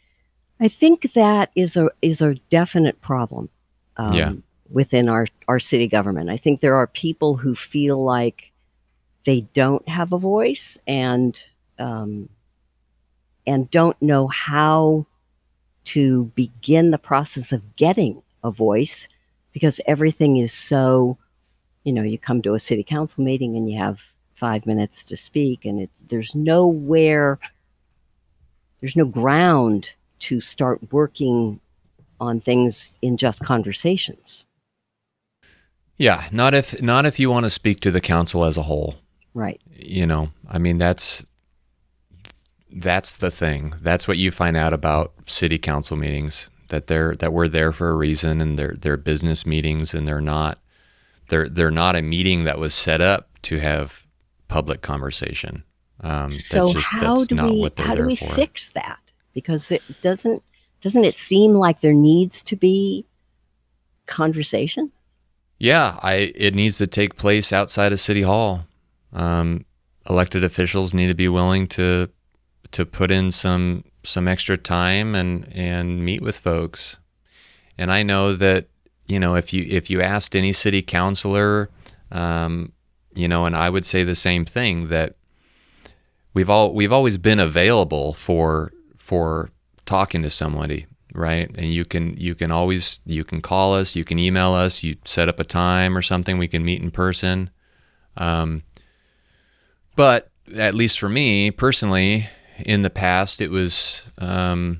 I think that is a is a definite problem um, yeah. within our, our city government. I think there are people who feel like they don't have a voice and um, and don't know how to begin the process of getting a voice, because everything is so, you know, you come to a city council meeting and you have five minutes to speak, and it's there's nowhere, there's no ground to start working on things in just conversations. Yeah, not if not if you want to speak to the council as a whole. Right. You know, I mean, that's that's the thing. That's what you find out about city council meetings, that they're that we're there for a reason, and they're they're business meetings, and they're not they're they're not a meeting that was set up to have public conversation. Um, so that's just, how that's do not we what they're how do there we for. fix that? Because it doesn't doesn't it seem like there needs to be conversation? Yeah, I it needs to take place outside of City Hall. Um, elected officials need to be willing to to put in some some extra time and and meet with folks. And I know that, you know, if you if you asked any city councilor, um, you know, and I would say the same thing, that we've all we've always been available for for talking to somebody, right? And you can you can always you can call us, you can email us, you set up a time or something, we can meet in person. Um, but at least for me personally, in the past, it was um,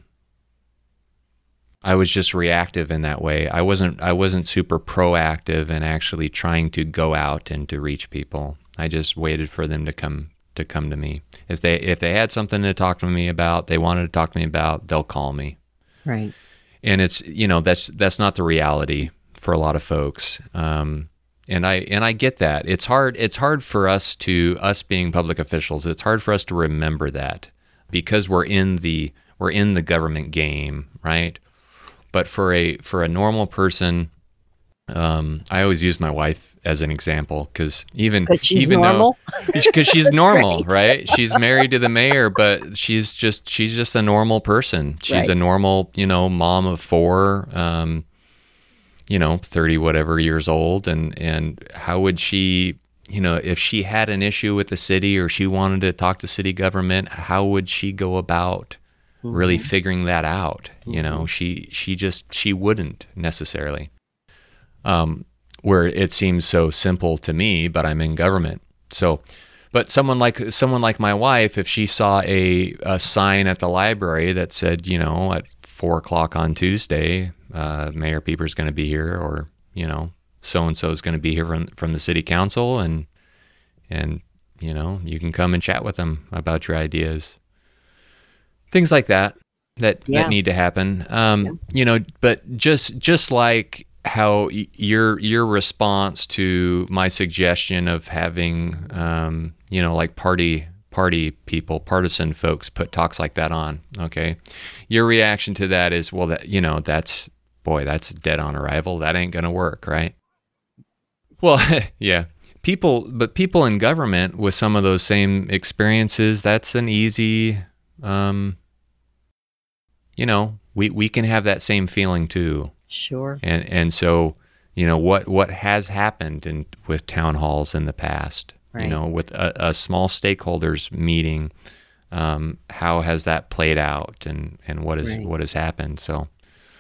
I was just reactive in that way. I wasn't I wasn't super proactive in actually trying to go out and to reach people. I just waited for them to come to come to me. If they if they had something to talk to me about, they wanted to talk to me about, they'll call me. Right. And it's, you know, that's that's not the reality for a lot of folks. Um, and I and I get that. It's hard it's hard for us to us being public officials. It's hard for us to remember that, because we're in the we're in the government game, right? But for a for a normal person, um, I always use my wife as an example, because even she's even normal. because she's normal, right? She's married to the mayor, but she's just she's just a normal person. She's Right. a normal, you know, mom of four, um, you know, thirty whatever years old, and and how would she, you know, if she had an issue with the city or she wanted to talk to city government, how would she go about really figuring that out? You know, she she just she wouldn't necessarily. Um, where it seems so simple to me, but I'm in government. So, but someone like someone like my wife, if she saw a, a sign at the library that said, you know, at four o'clock on Tuesday, uh, Mayor Pieper's going to be here, or, you know, so and so is going to be here from from the city council, and and you know, you can come and chat with them about your ideas, things like that that Yeah. that need to happen. Um, Yeah. You know, but just just like how y- your your response to my suggestion of having, um, you know, like party party people, partisan folks put talks like that on. Okay, your reaction to that is, well, that, you know, that's boy, that's dead on arrival. That ain't gonna work, right? Well, yeah, people, but people in government with some of those same experiences, that's an easy, um, you know, we we can have that same feeling too. Sure. And and so, you know, what what has happened in with town halls in the past, Right. you know, with a, a small stakeholders meeting, um, how has that played out, and, and what is Right. what has happened? So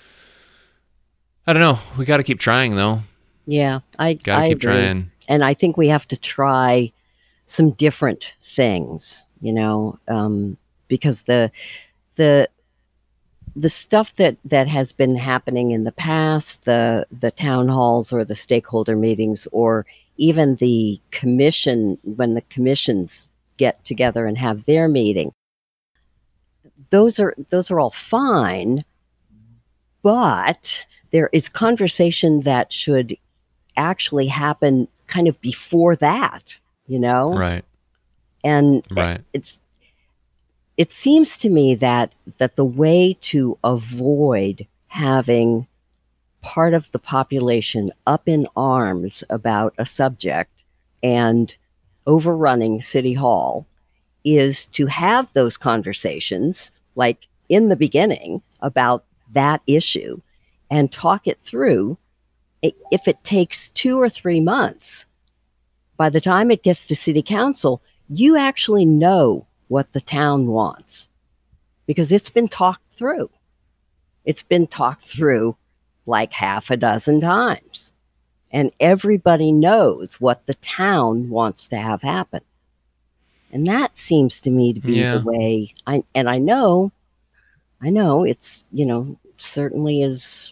I don't know. We got to keep trying though. Yeah, I Got to I keep agree. trying. And I think we have to try some different things, you know, um, because the the the stuff that that has been happening in the past, the the town halls or the stakeholder meetings, or even the commission, when the commissions get together and have their meeting, those are those are all fine, but there is conversation that should actually happen kind of before that, you know? Right. And Right. it's it seems to me that that the way to avoid having part of the population up in arms about a subject and overrunning City Hall is to have those conversations, like in the beginning, about that issue and talk it through. I- If it takes two or three months, by the time it gets to city council, you actually know what the town wants because it's been talked through. It's been talked through like half a dozen times. And everybody knows what the town wants to have happen. And that seems to me to be Yeah. the way I, and I know, I know it's, you know, certainly is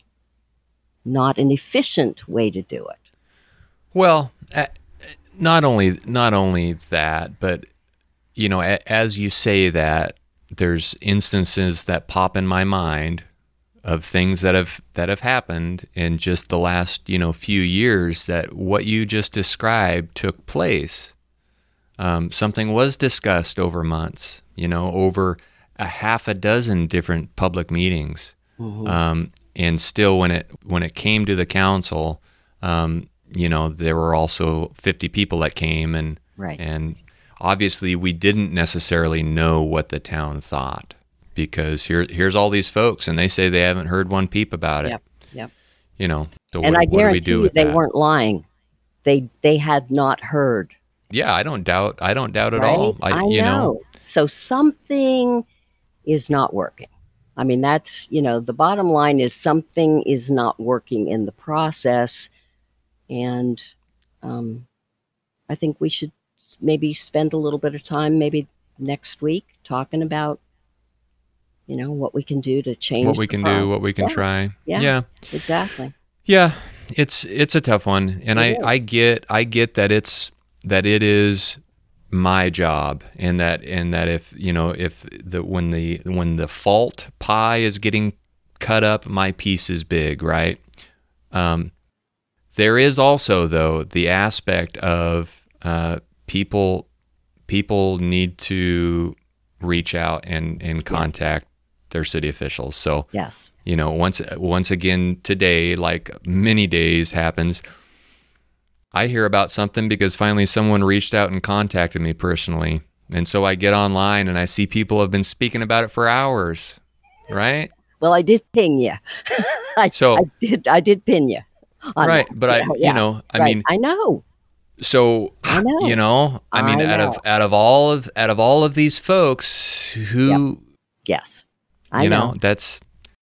not an efficient way to do it. Well, uh, not only not only that, but you know, a, as you say that, there's instances that pop in my mind of things that have that have happened in just the last, you know, few years that what you just described took place. Um, something was discussed over months, you know, over a half a dozen different public meetings. Mm-hmm. Um, and still when it when it came to the council, um, you know, there were also fifty people that came and right. and obviously we didn't necessarily know what the town thought because here here's all these folks and they say they haven't heard one peep about it. Yep. Yep. You know, so and what, I what do we guarantee do you with they that? weren't lying. They they had not heard. Yeah, I don't doubt. I don't doubt at right? all. I, I you know. know. So something is not working. I mean, that's, you know, the bottom line is something is not working in the process. And um, I think we should maybe spend a little bit of time, maybe next week, talking about, you know, what we can do to change What we the can problem. do, what we can yeah. try. Yeah, yeah. Exactly. Yeah, it's it's a tough one, and I, I get I get that it's that it is my job, and that and that if you know if the when the when the fault pie is getting cut up, my piece is big, right? Um, there is also though the aspect of uh, people people need to reach out and and contact. Yes. Their city officials. So, yes. you know, once once again today, like many days happens, I hear about something because finally someone reached out and contacted me personally. And so I get online and I see people have been speaking about it for hours, right? Well, I did ping you. I, so, I did I did pin you. Right, that. but I, yeah, you know, I right. mean, I know. So, I know. you know, I mean, I out know. of out of all of out of all of these folks who, yep. yes. I you know. know, that's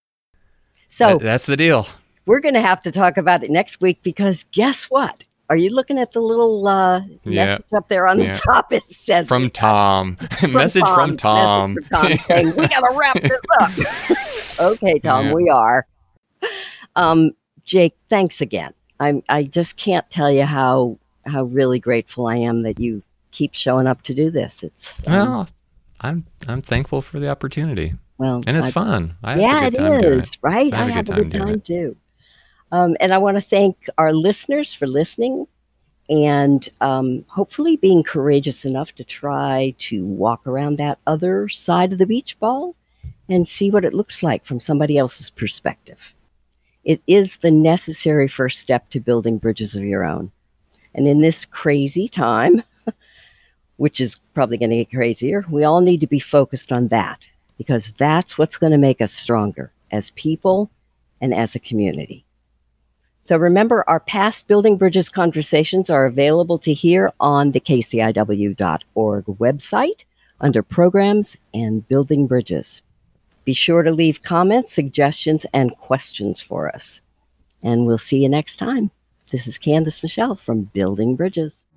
so that, that's the deal. We're going to have to talk about it next week because guess what? Are you looking at the little uh, yeah. message up there on yeah. the top? It says from Tom. from message Tom, from Tom. Message from Tom saying we got to wrap this up. Okay, Tom, yeah. we are. Um, Jake, thanks again. I'm. I just can't tell you how how really grateful I am that you keep showing up to do this. It's um, well, I'm I'm thankful for the opportunity. Well, and it's I, fun. I have yeah, a good it time doing is, it. right? I have, I a, have good a good time time too. Um, and I want to thank our listeners for listening and um, hopefully being courageous enough to try to walk around that other side of the beach ball and see what it looks like from somebody else's perspective. It is the necessary first step to building bridges of your own. And in this crazy time, which is probably going to get crazier, we all need to be focused on that because that's what's going to make us stronger as people and as a community. So remember, our past Building Bridges conversations are available to hear on the K C I W dot org website under Programs and Building Bridges. Be sure to leave comments, suggestions, and questions for us. And we'll see you next time. This is Candace Michelle from Building Bridges.